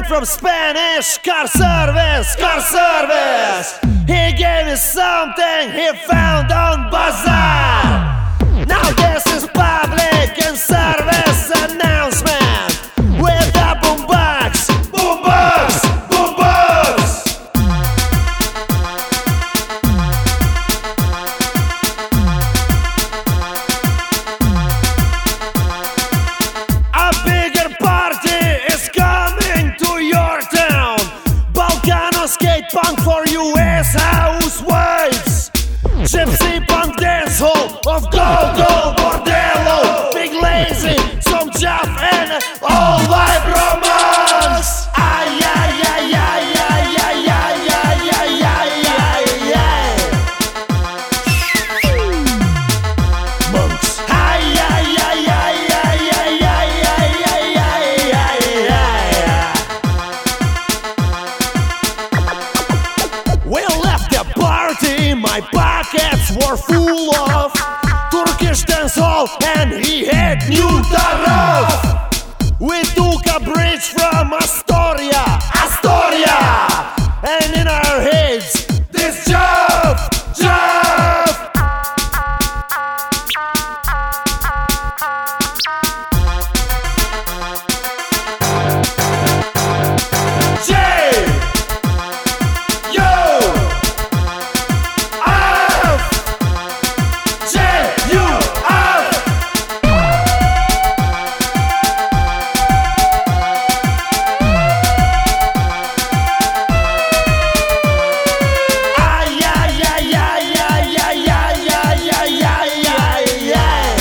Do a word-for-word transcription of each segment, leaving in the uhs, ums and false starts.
from Spanish car service, car service. He gave me something he found on bazaar. Now this is public and service announcement with the boombox, boombox, boombox. A bigger party is coming to your town. Balkano skate punk for U S housewives. Gypsy punk dance hall of go-go bordello. Big lazy, some chaff and all live romance. Ay, ay, ay, ay, ay, ay, ay, ay, ay, ay, ay, ay. Monks. Ay, ay, ay, ay, ay, ay, ay, ay, ay, ay, ay, ay. We left the party, my pockets were full of Turkish dancehall and he had new Taraf. We took a bridge from Astoria, Astoria, and in our heads this Jav, Jav. J, yo, F, J, U, F. Ay, ay, ay, ay, ay, ay, ay, ay, ay, ay, ay, ay.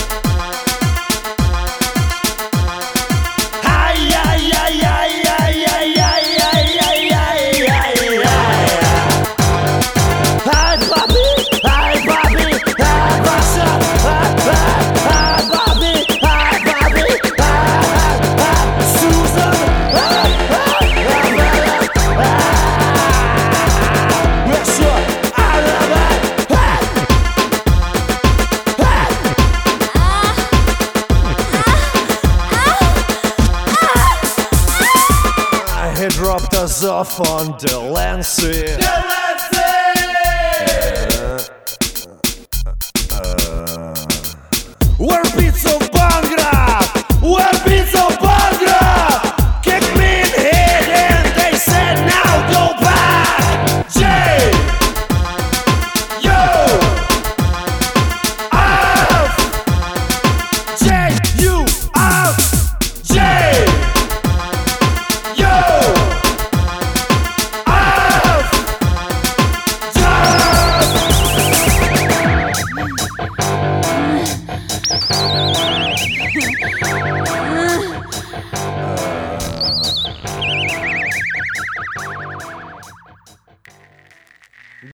Ay, ay, ay, ay, ay, ay, ay, ay, ay, ay, ay, ay. Hi, Bobby, hi, Bobby, hi, Basha, hi, hi, hi, Bobby, hi, Bobby, hi, hi, hi, Susan, hi, hi, hi, hi. We're sure I love it. Hey, hey. He dropped us off on Delancey.